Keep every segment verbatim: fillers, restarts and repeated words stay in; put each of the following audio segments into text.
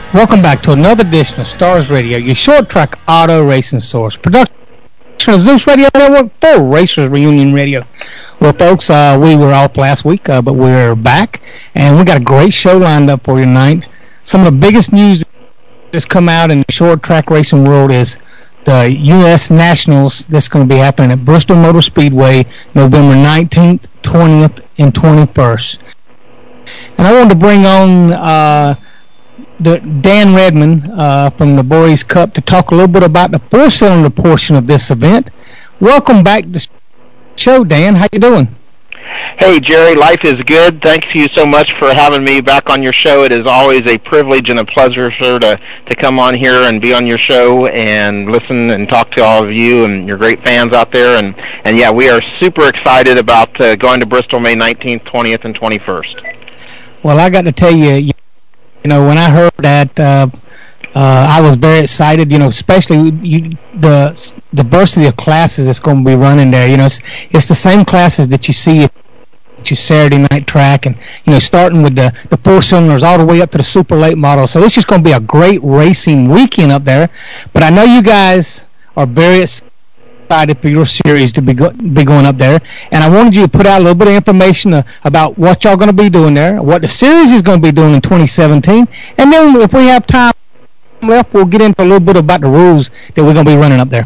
Welcome back to another edition of Stars Radio, your short track auto racing source. Production of Zeus Radio Network for Racers Reunion Radio. Well, folks, uh, we were off last week, uh, but we're back, and we got a great show lined up for you tonight. Some of the biggest news that's come out in the short track racing world is the U S Nationals that's going to be happening at Bristol Motor Speedway November nineteenth, twentieth, and twenty-first. And I wanted to bring on uh, the Dan Redmond uh, from the Boys Cup to talk a little bit about the four-cylinder portion of this event. Welcome back to the show, Dan. How you doing? Hey, Jerry, life is good. Thank you so much for having me back on your show. It is always a privilege and a pleasure, sir, to, to come on here and be on your show and listen and talk to all of you and your great fans out there. And, and yeah, we are super excited about uh, going to Bristol May nineteenth, twentieth, and twenty-first. Well, I got to tell you, you know, when I heard that, uh, uh, I was very excited, you know, especially you, the diversity of classes that's going to be running there. You know, it's, it's the same classes that you see at your Saturday night track, and, you know, starting with the, the four cylinders all the way up to the super late model. So it's just going to be a great racing weekend up there. But I know you guys are very excited for your series to be, go, be going up there, and I wanted you to put out a little bit of information uh, about what y'all going to be doing there, what the series is going to be doing in twenty seventeen, and then if we have time left, we'll get into a little bit about the rules that we're going to be running up there.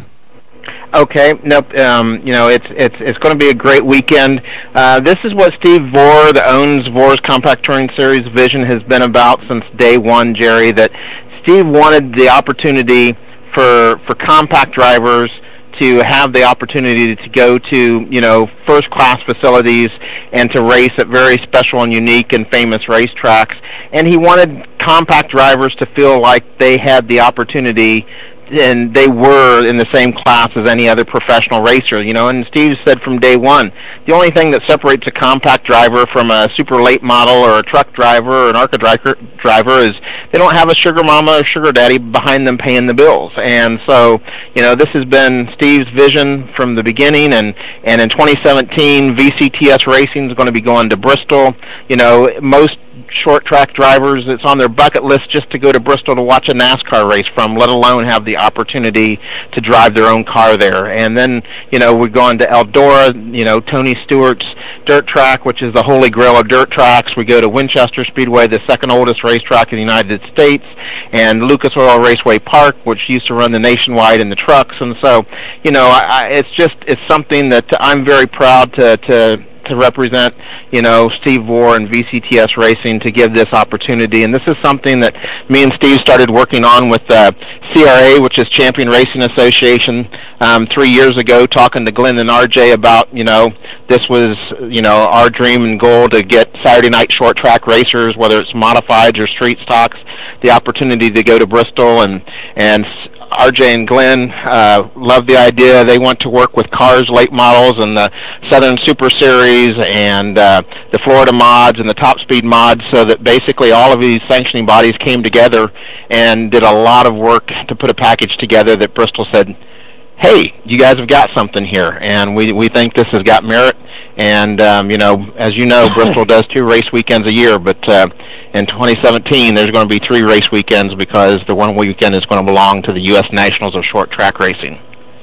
Okay, nope. Um, you know, it's it's it's going to be a great weekend. Uh, this is what Steve Vore, that owns Vore's Compact Touring Series vision, has been about since day one, Jerry. That Steve wanted the opportunity for for compact drivers to have the opportunity to go to, you know, first-class facilities and to race at very special and unique and famous racetracks. And he wanted compact drivers to feel like they had the opportunity and they were in the same class as any other professional racer, you know. And Steve said from day one, the only thing that separates a compact driver from a super late model or a truck driver or an ARCA driver, driver is they don't have a sugar mama or sugar daddy behind them paying the bills. And so, you know, this has been Steve's vision from the beginning, and, and in twenty seventeen, V C T S Racing is going to be going to Bristol. You know, most short track drivers, it's on their bucket list just to go to Bristol to watch a NASCAR race from, let alone have the opportunity to drive their own car there. And then, you know, we're going to Eldora, you know, Tony Stewart's dirt track, which is the holy grail of dirt tracks. We go to Winchester Speedway, the second oldest racetrack in the United States, and Lucas Oil Raceway Park, which used to run the Nationwide and the trucks. And so, you know, I, I, it's just, it's something that I'm very proud to, to to represent, you know, Steve Vore and V C T S Racing to give this opportunity. And this is something that me and Steve started working on with uh, C R A, which is Champion Racing Association, um, three years ago, talking to Glenn and R J about, you know, this was, you know, our dream and goal to get Saturday night short track racers, whether it's modifieds or street stocks, the opportunity to go to Bristol. And, and R J and Glenn uh, love the idea. They want to work with Cars late models and the Southern Super Series and uh, the Florida mods and the Top Speed mods, so that basically all of these sanctioning bodies came together and did a lot of work to put a package together that Bristol said, hey, you guys have got something here, and we we think this has got merit. And, um, you know, as you know, Bristol does two race weekends a year, but uh, in twenty seventeen there's going to be three race weekends because the one weekend is going to belong to the U S Nationals of Short Track Racing.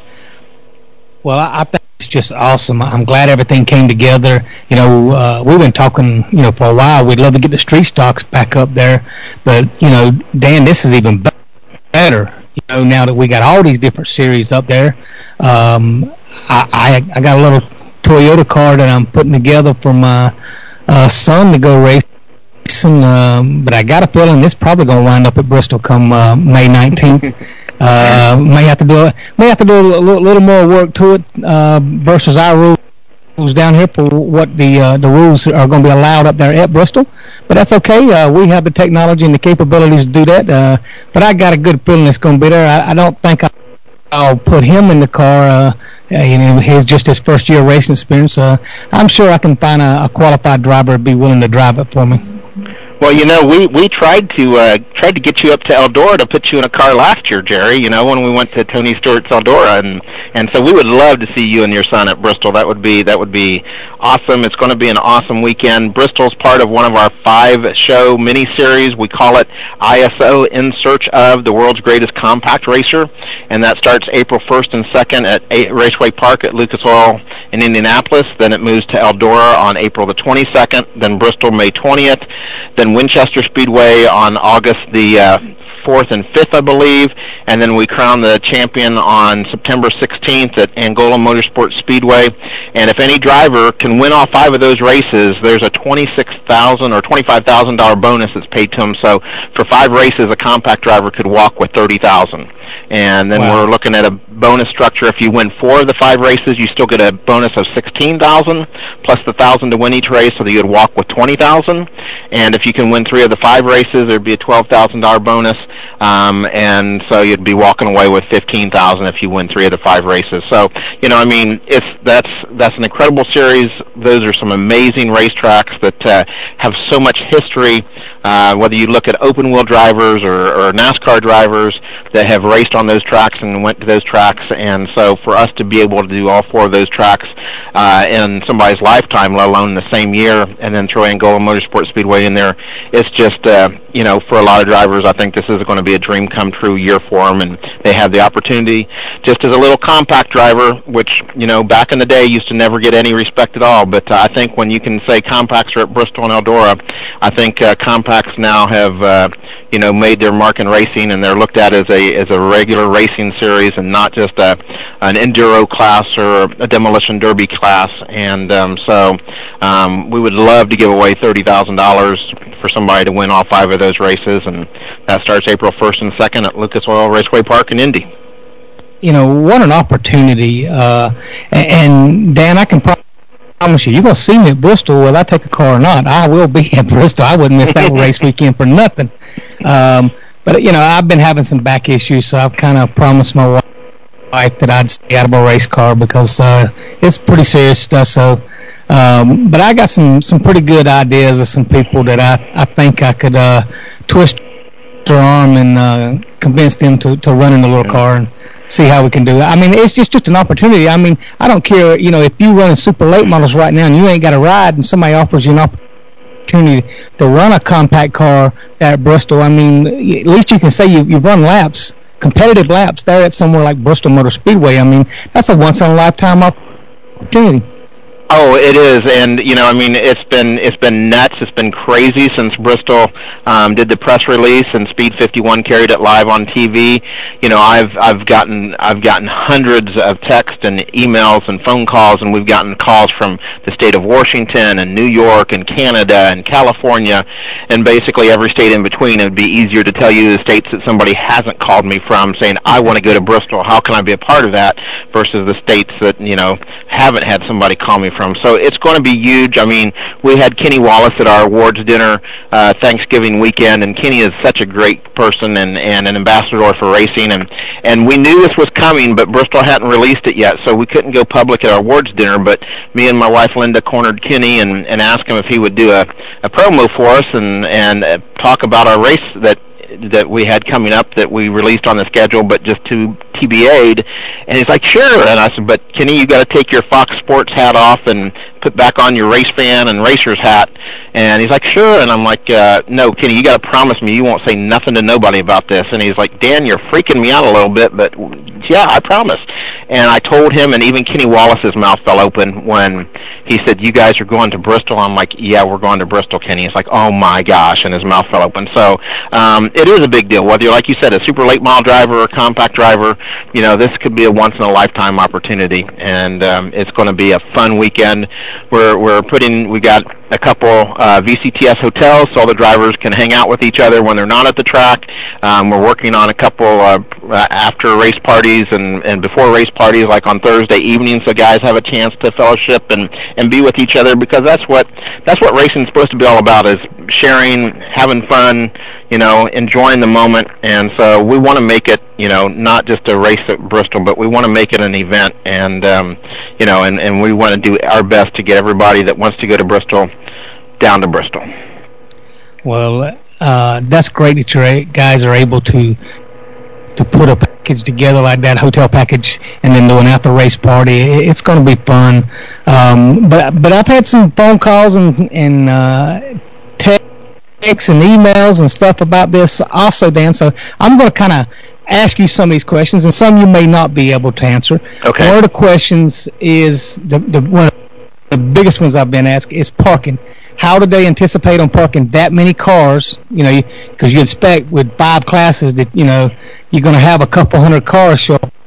Well, I, I think it's just awesome. I'm glad everything came together. You know, uh, we've been talking, you know, for a while. We'd love to get the street stocks back up there, but, you know, Dan, this is even better. You know, now that we got all these different series up there, um, I, I I got a little Toyota car that I'm putting together for my uh, son to go racing, um, but I got a feeling it's probably going to wind up at Bristol come uh, May nineteenth. uh, may have to do may have to do a little, little more work to it uh, versus our rules down here for what the uh, the rules are going to be allowed up there at Bristol. But that's okay. Uh, we have the technology and the capabilities to do that. Uh, but I got a good feeling it's going to be there. I, I don't think I'll, I'll put him in the car. Uh, you know, his just his first year racing experience. Uh, I'm sure I can find a, a qualified driver to be willing to drive it for me. Well, you know, we we tried to uh, tried to get you up to Eldora to put you in a car last year, Jerry. You know, when we went to Tony Stewart's Eldora, and and so we would love to see you and your son at Bristol. That would be that would be awesome. It's going to be an awesome weekend. Bristol's part of one of our five show miniseries. We call it I S O: In Search of the World's Greatest Compact Racer, and that starts April first and second at Raceway Park at Lucas Oil in Indianapolis. Then it moves to Eldora on April the twenty-second. Then Bristol May twentieth. Then Winchester Speedway on August the uh, fourth and fifth, I believe, and then we crown the champion on September sixteenth at Angola Motorsports Speedway. And if any driver can win all five of those races, there's a twenty-six thousand dollars or twenty-five thousand dollars bonus that's paid to him. So for five races, a compact driver could walk with thirty thousand dollars. And then wow. We're looking at a bonus structure. If you win four of the five races, you still get a bonus of sixteen thousand dollars plus the one thousand dollars to win each race, so that you'd walk with twenty thousand dollars. And if you can win three of the five races, there'd be a twelve thousand dollars bonus. Um, and so you'd be walking away with fifteen thousand dollars if you win three of the five races. So, you know, I mean, it's that's that's an incredible series. Those are some amazing racetracks that uh, have so much history. Uh, whether you look at open-wheel drivers or, or NASCAR drivers that have raced on those tracks and went to those tracks, and so for us to be able to do all four of those tracks uh, in somebody's lifetime, let alone the same year, and then throw Angola Motorsports Speedway in there, it's just, uh, you know, for a lot of drivers, I think this is going to be a dream come true year for them, and they have the opportunity, just as a little compact driver, which, you know, back in the day used to never get any respect at all, but uh, I think when you can say compacts are at Bristol and Eldora, I think uh, compacts now have, uh, you know, made their mark in racing, and they're looked at as a as a regular racing series and not just a an enduro class or a demolition derby class. And um, so um, we would love to give away thirty thousand dollars for somebody to win all five of those races, and that starts April first and second at Lucas Oil Raceway Park in Indy. You know, what an opportunity. Uh, and, Dan, I can probably promise you, you're going to see me at Bristol whether I take a car or not. I will be at Bristol. I wouldn't miss that race weekend for nothing. Um, but, you know, I've been having some back issues, so I've kind of promised my wife that I'd stay out of a race car because uh, it's pretty serious stuff. So, um, but I got some, some pretty good ideas of some people that I, I think I could uh, twist their arm and uh, convince them to, to run in the little car and see how we can do it. I mean, it's just, just an opportunity. I mean, I don't care, you know, if you run super late models right now and you ain't got a ride and somebody offers you an opportunity to run a compact car at Bristol, I mean, at least you can say you, you've run laps, competitive laps there at somewhere like Bristol Motor Speedway. I mean, that's a once-in-a-lifetime opportunity. Oh, it is, and you know, I mean, it's been it's been nuts. It's been crazy since Bristol um, did the press release and Speed fifty-one carried it live on T V. You know, I've I've gotten I've gotten hundreds of texts and emails and phone calls, and we've gotten calls from the state of Washington and New York and Canada and California, and basically every state in between. It would be easier to tell you the states that somebody hasn't called me from, saying I want to go to Bristol. How can I be a part of that? Versus the states that you know haven't had somebody call me from. So it's going to be huge. I mean, we had Kenny Wallace at our awards dinner uh, Thanksgiving weekend, and Kenny is such a great person and, and an ambassador for racing, and, and we knew this was coming, but Bristol hadn't released it yet, so we couldn't go public at our awards dinner, but me and my wife Linda cornered Kenny and, and asked him if he would do a, a promo for us and, and uh, talk about our race that that we had coming up that we released on the schedule, but just to T B A'd. And he's like, sure. And I said, but Kenny, you got to take your Fox Sports hat off and put back on your race fan and racer's hat. And he's like, sure. And I'm like, uh, no, Kenny, you got to promise me you won't say nothing to nobody about this. And he's like, Dan, you're freaking me out a little bit, but yeah, I promise. And I told him, and even Kenny Wallace's mouth fell open when he said, you guys are going to Bristol. I'm like, yeah, we're going to Bristol, Kenny. He's like, oh my gosh, and his mouth fell open. So um, it is a big deal, whether you're, like you said, a super late model driver or a compact driver. You know, this could be a once-in-a-lifetime opportunity, and um, it's going to be a fun weekend. We're we're putting, we got a couple uh, V C T S hotels so all the drivers can hang out with each other when they're not at the track. Um, we're working on a couple uh, after race parties and, and before race parties, like on Thursday evenings, so guys have a chance to fellowship and, and be with each other, because that's what that's what racing is supposed to be all about, is sharing, having fun, you know, enjoying the moment. And so we want to make it, you know, not just a race at Bristol, but we want to make it an event, and um, you know, and, and we want to do our best to get everybody that wants to go to Bristol down to Bristol. Well, uh, that's great that you guys are able to to put a package together like that, hotel package, and then do an after race party. It's going to be fun. Um, but but I've had some phone calls and and uh, texts and emails and stuff about this also, Dan. So I'm going to kind of ask you some of these questions, and some you may not be able to answer. Okay. One of the questions is the the one of the biggest ones I've been asked is parking. How do they anticipate on parking that many cars? You know, because you expect with five classes that, you know, you're going to have a couple hundred cars show up.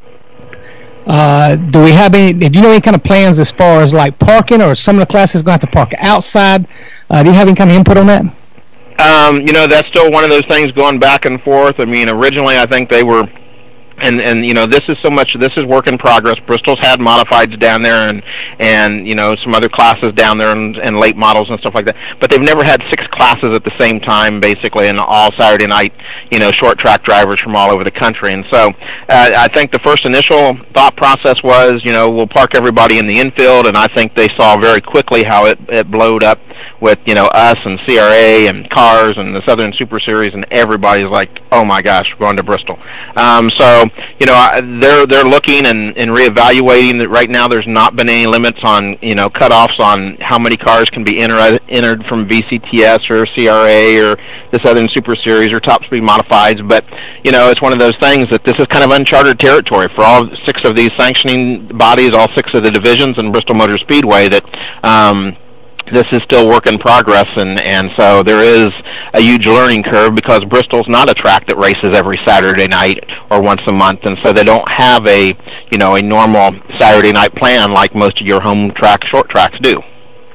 Uh, do we have any, do you know any kind of plans as far as like parking, or some of the classes going to have to park outside? Uh, do you have any kind of input on that? Um, you know, that's still one of those things going back and forth. I mean, originally I think they were, and and you know, this is so much, this is work in progress. Bristol's had modifieds down there, and and you know, some other classes down there, and, and late models and stuff like that, but they've never had six classes at the same time, basically, and all Saturday night, you know, short track drivers from all over the country. And so uh, I think the first initial thought process was, you know, we'll park everybody in the infield, and I think they saw very quickly how it, it blowed up with, you know, us and C R A and Cars and the Southern Super Series, and everybody's like, oh my gosh, we're going to Bristol. Um, so, you know, they're they're looking and, and reevaluating that. Right now there's not been any limits on, you know, cutoffs on how many cars can be entered, entered from V C T S or C R A or the Southern Super Series or Top Speed Modifieds. But, you know, it's one of those things that this is kind of uncharted territory for all six of these sanctioning bodies, all six of the divisions in Bristol Motor Speedway, that um, this is still work in progress, and, and so there is a huge learning curve, because Bristol's not a track that races every Saturday night or once a month, and so they don't have a, you know, a normal Saturday night plan like most of your home track short tracks do.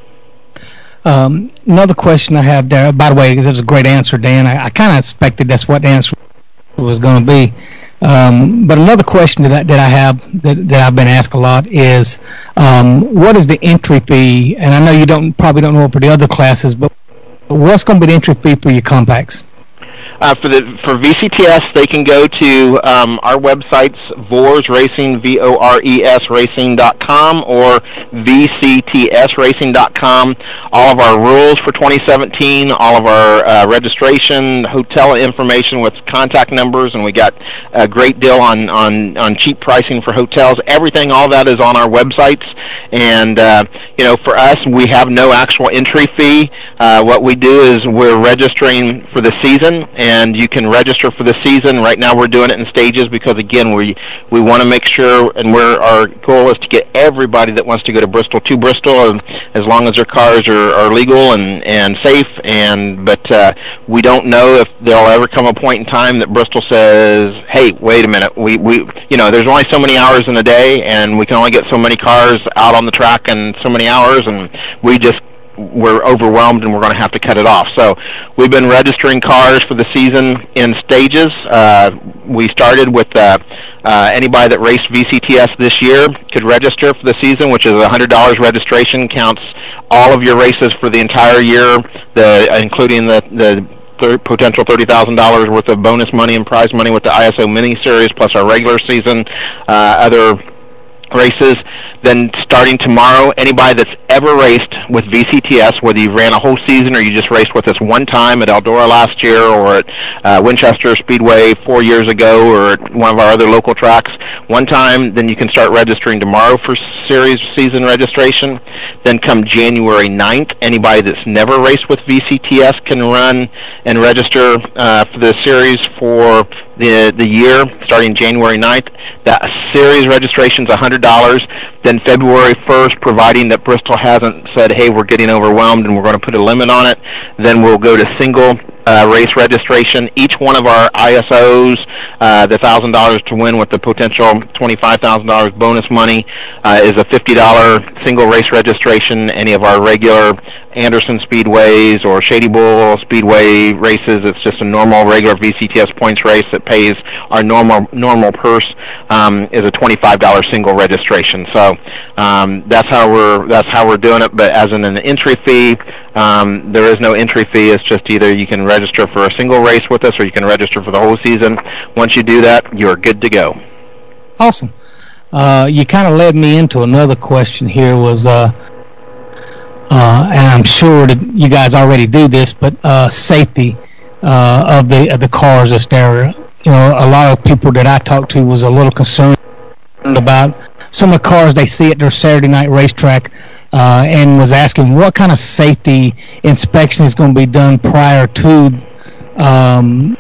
Um, another question I have there, by the way, that was a great answer, Dan. I, I kind of expected that's what the answer was going to be. Um, but another question that I, that I have that, that I've been asked a lot is, um, what is the entry fee? And I know you don't probably don't know for the other classes, but what's going to be the entry fee for your compacts? Uh, for the for V C T S, they can go to um, our websites, Vors Racing, V O R E S Racing dot com, or V C T S Racing dot com. All of our rules for twenty seventeen, all of our uh, registration, hotel information with contact numbers, and we got a great deal on, on, on cheap pricing for hotels. Everything, all that is on our websites. And, uh, you know, for us, we have no actual entry fee. Uh, what we do is we're registering for the season, and you can register for the season. Right now we're doing it in stages because, again, we we want to make sure, and we're, our goal is to get everybody that wants to go to Bristol to Bristol, and as long as their cars are, are legal and, and safe. And But uh, we don't know if there'll ever come a point in time that Bristol says, hey, wait a minute, we, we you know, there's only so many hours in a day, and we can only get so many cars out on the track in so many hours, and we just we're overwhelmed and we're going to have to cut it off. So we've been registering cars for the season in stages. Uh, we started with uh, uh, anybody that raced V C T S this year could register for the season, which is one hundred dollars registration, counts all of your races for the entire year, the including the, the Thir- potential thirty thousand dollars worth of bonus money and prize money with the I S O mini series, plus our regular season, uh, other races. Then starting tomorrow, anybody that's ever raced with V C T S, whether you ran a whole season or you just raced with us one time at Eldora last year, or at uh, Winchester Speedway four years ago, or at one of our other local tracks one time, then you can start registering tomorrow for series season registration. Then come January ninth, anybody that's never raced with V C T S can run and register uh, for the series for the the year starting January ninth. That series registration is one hundred dollars. Then February first, providing that Bristol hasn't said, hey, we're getting overwhelmed and we're going to put a limit on it, then we'll go to single uh, race registration. Each one of our I S Os, uh, the one thousand dollars to win with the potential twenty-five thousand dollars bonus money, uh, is a fifty dollars single race registration. Any of our regular Anderson Speedways or Shady Bull Speedway races, it's just a normal regular V C T S points race that pays our normal normal purse, um, is a twenty-five dollars single registration. So um, that's how we're that's how we're doing it. But as in an entry fee, um, there is no entry fee. It's just either you can register for a single race with us, or you can register for the whole season. Once you do that, you're good to go. Awesome. Uh, you kind of led me into another question here. Was uh, uh, and I'm sure that you guys already do this, but uh, safety uh, of the of the cars that's there. You know, a lot of people that I talked to was a little concerned about some of the cars they see at their Saturday night racetrack, uh, and was asking what kind of safety inspection is going to be done prior to um,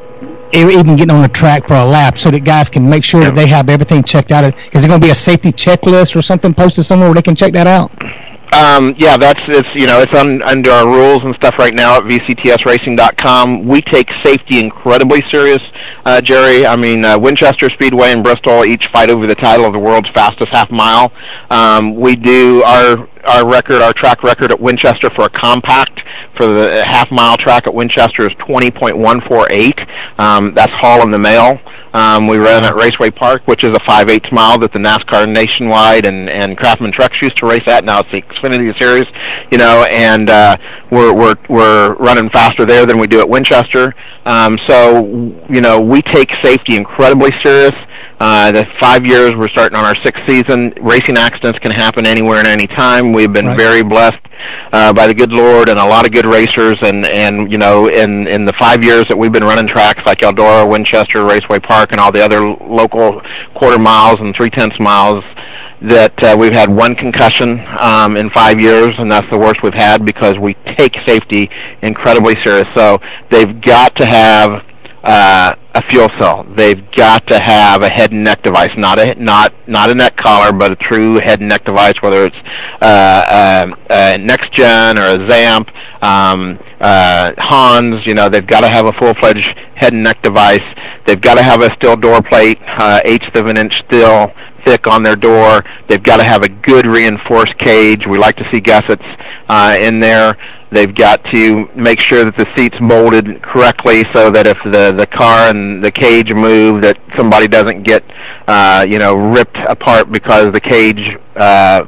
even getting on the track for a lap, so that guys can make sure that they have everything checked out. Is there going to be a safety checklist or something posted somewhere where they can check that out? Um, yeah, that's it's you know it's on, under our rules and stuff right now at V C T S racing dot com. We take safety incredibly serious, uh, Jerry. I mean, uh, Winchester Speedway and Bristol each fight over the title of the world's fastest half mile. Um, we do our our record, our track record at Winchester for a compact for the half mile track at Winchester is twenty point one four eight. Um, that's Hall in the Mail. Um, we ran at Raceway Park, which is a five eighths mile that the NASCAR Nationwide and, and Craftsman Trucks used to race at. Now it's the Xfinity Series, you know, and uh, we're we're we're running faster there than we do at Winchester. Um, so, you know, we take safety incredibly serious. Uh, the five years, we're starting on our sixth season. Racing accidents can happen anywhere and any time. We've been right. very blessed uh, by the good Lord and a lot of good racers. And, and you know, in, in the five years that we've been running tracks like Eldora, Winchester, Raceway Park, and all the other local quarter miles and three-tenths miles, that uh, we've had one concussion um, in five years, and that's the worst we've had because we take safety incredibly serious. So they've got to have uh, a fuel cell. They've got to have a head and neck device, not a not not a neck collar, but a true head and neck device, whether it's uh, uh, uh, Next Gen or a Zamp, um, uh, Hans. You know, they've got to have a full-fledged head and neck device. They've got to have a steel door plate, uh, eighth of an inch steel thick on their door. They've got to have a good reinforced cage. We like to see gussets uh, in there. They've got to make sure that the seat's molded correctly so that if the, the car and the cage move, that somebody doesn't get, uh, you know, ripped apart because the cage, uh,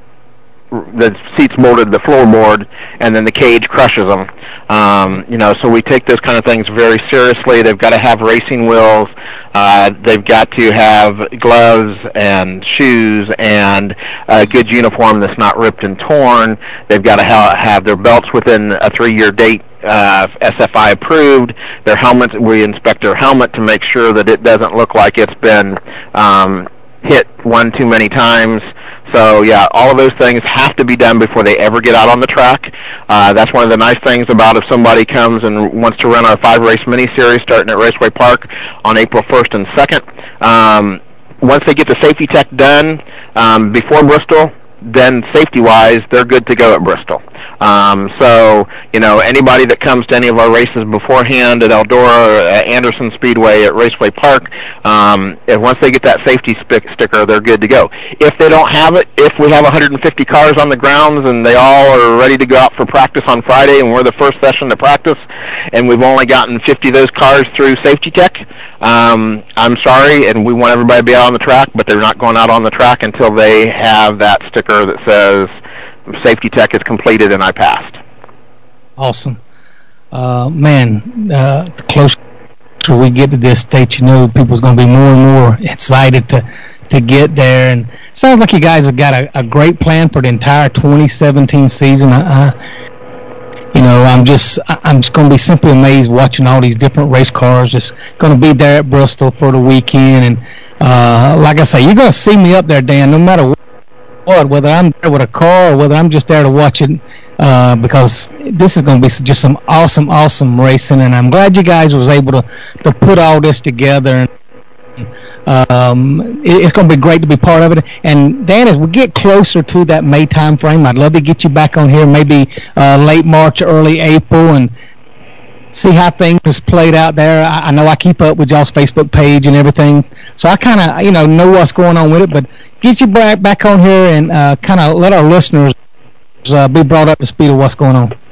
the seat's molded the floorboard, and then the cage crushes them. Um, you know, so we take those kind of things very seriously. They've got to have racing wheels. Uh, they've got to have gloves and shoes and a good uniform that's not ripped and torn. They've got to ha- have their belts within a three-year date, uh, S F I approved. Their helmets, we inspect their helmet to make sure that it doesn't look like it's been um, hit one too many times. So, yeah, all of those things have to be done before they ever get out on the track. Uh, that's one of the nice things about if somebody comes and wants to run our five-race mini-series starting at Raceway Park on April first and second. Um, once they get the safety tech done um, before Bristol, then safety-wise, they're good to go at Bristol. Um, so, you know, anybody that comes to any of our races beforehand at Eldora, or at Anderson Speedway, at Raceway Park, um, and once they get that safety sp- sticker, they're good to go. If they don't have it, if we have one hundred fifty cars on the grounds and they all are ready to go out for practice on Friday and we're the first session to practice, and we've only gotten fifty of those cars through safety tech, um, I'm sorry, and we want everybody to be out on the track, but they're not going out on the track until they have that sticker that says safety tech is completed and I passed. Awesome. Uh, man, uh, the closer we get to this state, you know, people's going to be more and more excited to, to get there. And it sounds like you guys have got a, a great plan for the entire twenty seventeen season. I, I, you know, I'm just I'm just going to be simply amazed watching all these different race cars just going to be there at Bristol for the weekend. And uh, like I say, you're going to see me up there, Dan, no matter what. What, whether I'm there with a car or whether I'm just there to watch it, uh, because this is going to be just some awesome, awesome racing, and I'm glad you guys was able to, to put all this together. Um, it, it's going to be great to be part of it. And Dan, as we get closer to that May time frame, I'd love to get you back on here, maybe uh, late March, early April, and see how things is played out there. I, I know I keep up with y'all's Facebook page and everything, so I kind of, you know, know what's going on with it. But get you back back on here and uh, kind of let our listeners uh, be brought up to speed of what's going on.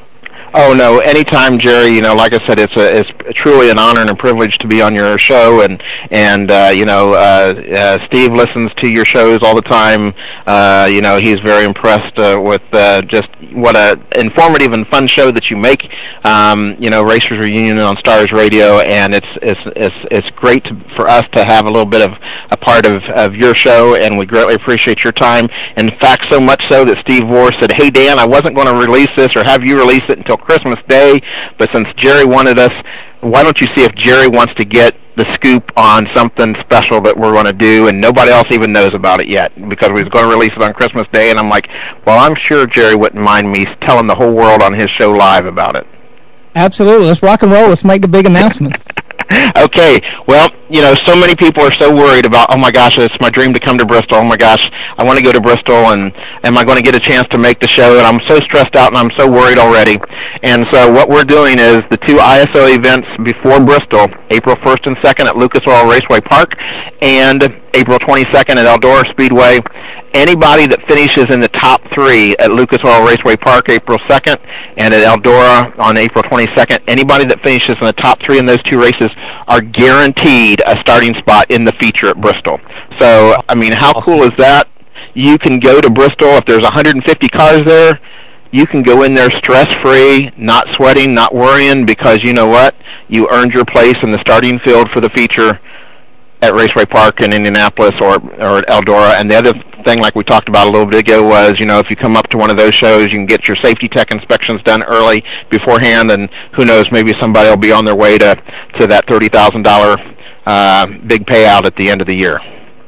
Oh no! Anytime, Jerry. You know, like I said, it's a it's truly an honor and a privilege to be on your show, and and uh, you know, uh, uh, Steve listens to your shows all the time. Uh, you know, he's very impressed uh, with uh, just what a informative and fun show that you make. Um, you know, Racers Reunion on Stars Radio, and it's it's it's it's great to, for us to have a little bit of a part of of your show, and we greatly appreciate your time. In fact, so much so that Steve Vore said, "Hey Dan, I wasn't going to release this or have you release it until Christmas Day, but since Jerry wanted us, why don't you see if Jerry wants to get the scoop on something special that we're going to do, and nobody else even knows about it yet, because we was going to release it on Christmas Day." And I'm like, well, I'm sure Jerry wouldn't mind me telling the whole world on his show live about it. Absolutely. Let's rock and roll. Let's make the big announcement. Okay, well, you know, so many people are so worried about, oh my gosh, it's my dream to come to Bristol. Oh my gosh, I want to go to Bristol, and am I going to get a chance to make the show? And I'm so stressed out, and I'm so worried already. And so what we're doing is the two I S O events before Bristol, April first and second at Lucas Oil Raceway Park, and April twenty-second at Eldora Speedway. Anybody that finishes in the top three at Lucas Oil Raceway Park April second and at Eldora on April twenty-second, anybody that finishes in the top three in those two races are guaranteed a starting spot in the feature at Bristol. So, I mean, how awesome. Cool is that? You can go to Bristol. If there's one hundred fifty cars there, you can go in there stress-free, not sweating, not worrying, because you know what? You earned your place in the starting field for the feature at Raceway Park in Indianapolis or or at Eldora. And the other thing, like we talked about a little bit ago, was, you know, if you come up to one of those shows, you can get your safety tech inspections done early beforehand, and who knows, maybe somebody will be on their way to, to that thirty thousand dollars uh, big payout at the end of the year.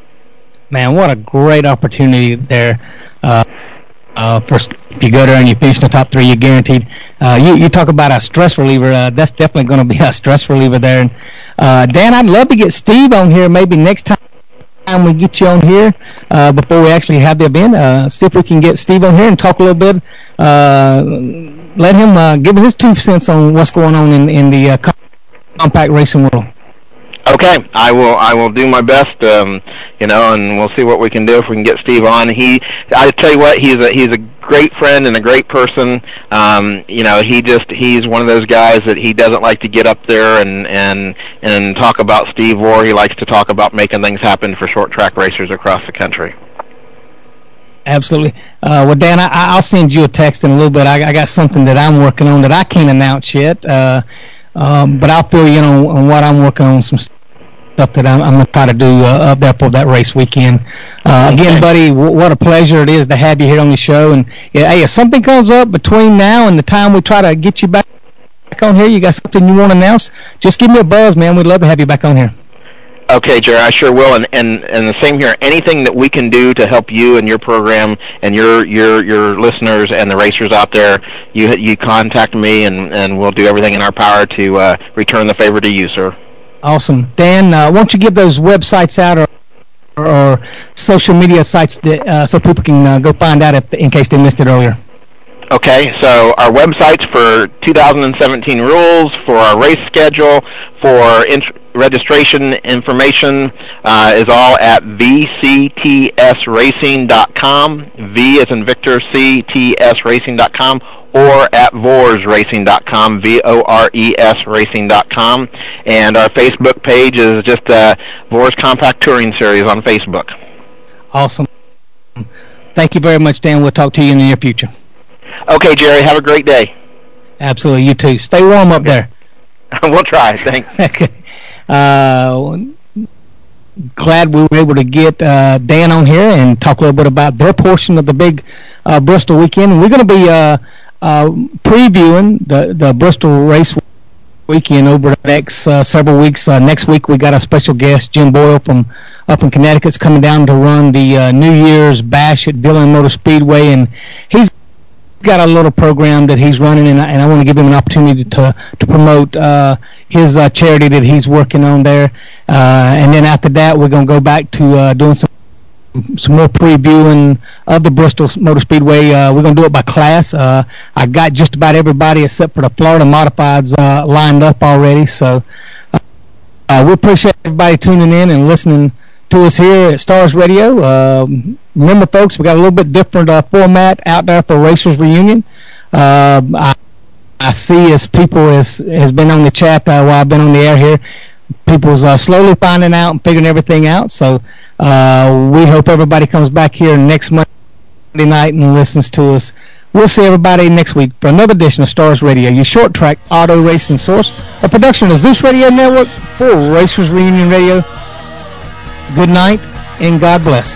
Man, what a great opportunity there. Uh, uh, first, if you go there and you finish in the top three, you're guaranteed. Uh, you, you talk about a stress reliever. Uh, that's definitely going to be a stress reliever there. And, uh, Dan, I'd love to get Steve on here maybe next time. time we get you on here uh, before we actually have the event. Uh, see if we can get Steve on here and talk a little bit. Uh, let him uh, give his two cents on what's going on in, in the uh, compact racing world. Okay, I will. I will do my best. Um, you know, and we'll see what we can do if we can get Steve on. He, I tell you what, he's a he's a great friend and a great person. Um, you know, he just he's one of those guys that he doesn't like to get up there and and and talk about Steve Vore. He likes to talk about making things happen for short track racers across the country. Absolutely. Uh, well, Dan, I, I'll send you a text in a little bit. I, I got something that I'm working on that I can't announce yet. Uh, Um, but I'll fill you in on, on what I'm working on, some stuff that I'm, I'm going to try to do uh, up there for that race weekend. Uh, okay. Again, buddy, w- what a pleasure it is to have you here on the show. And yeah, hey, if something comes up between now and the time we try to get you back on here, you got something you want to announce, just give me a buzz, man. We'd love to have you back on here. Okay, Jerry, I sure will, and, and and the same here. Anything that we can do to help you and your program and your your your listeners and the racers out there, you you contact me, and, and we'll do everything in our power to uh, return the favor to you, sir. Awesome, Dan. Uh, why don't you give those websites out or or, or social media sites that uh, so people can uh, go find out if in case they missed it earlier. Okay, so our websites for two thousand seventeen rules, for our race schedule, for int- registration information uh, is all at v c t s racing dot com, V as in Victor, C T S racing dot com, or at vores racing dot com, V O R E S racing dot com. And our Facebook page is just uh, Vores Compact Touring Series on Facebook. Awesome. Thank you very much, Dan. We'll talk to you in the near future. Okay, Jerry, have a great day. Absolutely, you too. Stay warm up there. We'll try, thanks. Okay. Uh, glad we were able to get uh, Dan on here and talk a little bit about their portion of the big uh, Bristol weekend. We're going to be uh, uh, previewing the, the Bristol race weekend over the next uh, several weeks. Uh, next week we got a special guest, Jim Boyle from up in Connecticut, is coming down to run the uh, New Year's Bash at Dillon Motor Speedway, and he's got a little program that he's running, and I, and I want to give him an opportunity to to promote uh, his uh, charity that he's working on there. Uh, and then after that, we're going to go back to uh, doing some some more previewing of the Bristol Motor Speedway. Uh, we're going to do it by class. Uh, I got just about everybody except for the Florida Modifieds uh, lined up already. So uh, uh, we appreciate everybody tuning in and listening to us here at Stars Radio. Uh, remember, folks, we got a little bit different uh, format out there for Racers Reunion. Uh, I, I see as people has has been on the chat uh, while I've been on the air here. People's uh, slowly finding out and figuring everything out. So uh, we hope everybody comes back here next Monday night and listens to us. We'll see everybody next week for another edition of Stars Radio, your short track auto racing source, a production of Zeus Radio Network for Racers Reunion Radio. Good night and God bless.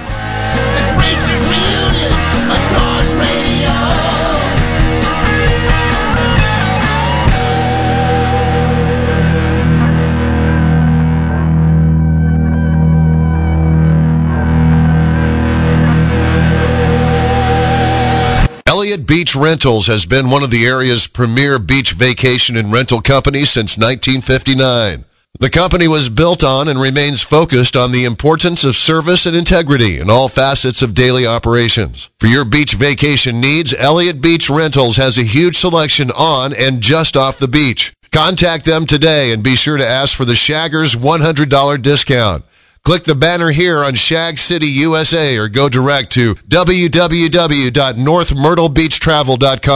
Elliott Beach Rentals has been one of the area's premier beach vacation and rental companies since nineteen fifty-nine. The company was built on and remains focused on the importance of service and integrity in all facets of daily operations. For your beach vacation needs, Elliott Beach Rentals has a huge selection on and just off the beach. Contact them today and be sure to ask for the Shaggers one hundred dollars discount. Click the banner here on Shag City U S A or go direct to w w w dot north myrtle beach travel dot com.